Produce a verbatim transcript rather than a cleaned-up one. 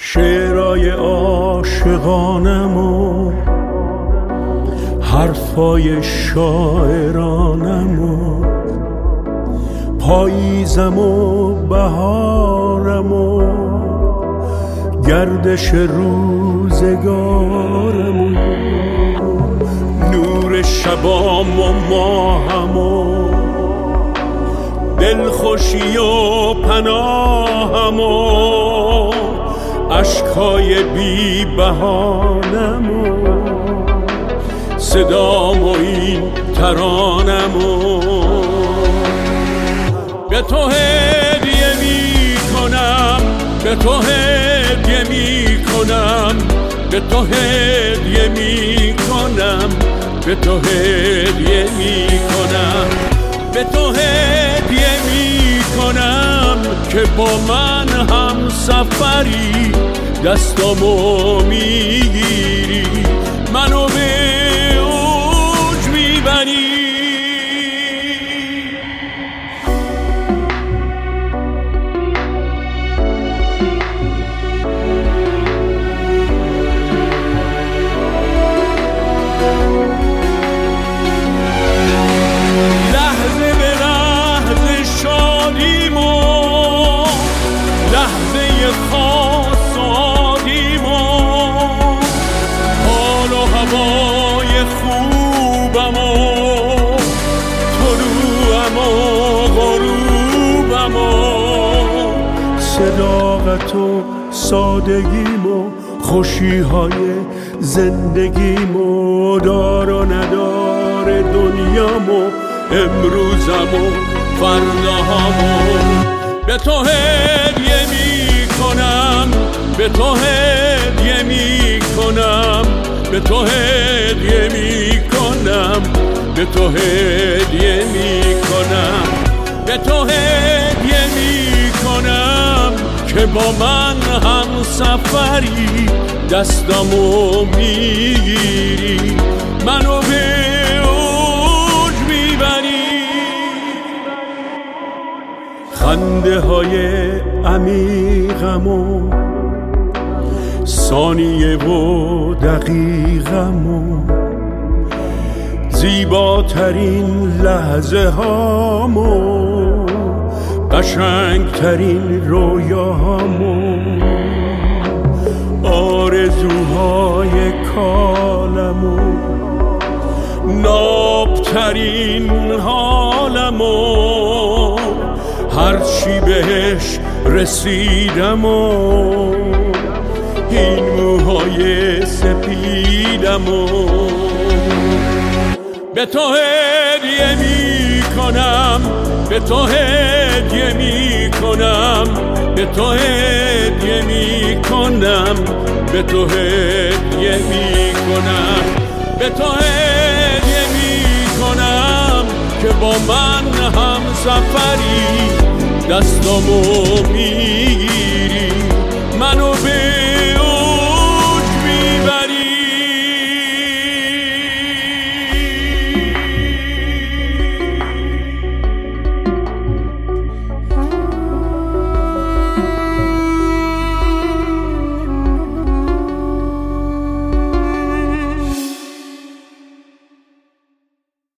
شعرهای عاشقانم و حرفای شاعرانم و پاییزم و بهارم و گردش روزگارم و نور شبام و ماهم و دلخوشی و پناهم و عشقای بی بهانم و صدام و این ترانم و به تو هدیه می کنم، به تو هدیه می کنم، به تو هدیه می کنم، به تو هدیه می کنم، به تو هدیه می کنم که با من هم سفری دستامو میگیری منو به اوج میبری. لحظه به لحظه شادیمو، لحظه خاص و عادیمو، حال و هوای خوبم و طلوعم و غروبم و صداقت و سادگیم و خوشیهای زندگیم و دار و ندار دنیام و امروزم و فرداهم و به تو هدیه می کنم، به تو هدیه می کنم، به تو هدیه می کنم، به تو هدیه می کنم، به تو هدیه می کنم که با من هم سفری دستامو میگیری منو به اوج میبری. خنده های عمیقم و ثانیه و دقیقم و زیباترین لحظه هام و قشنگترین رویاهام و آرزوهای کالم و نابترین حالم و هرچی بهش رسیدم و این موهای سپیدم و به تو هدیه می کنم، به تو هدیه می کنم، به تو هدیه می کنم، به تو هدیه می کنم، به تو هدیه می کنم که با من هم سفری دستامو میگیری منو به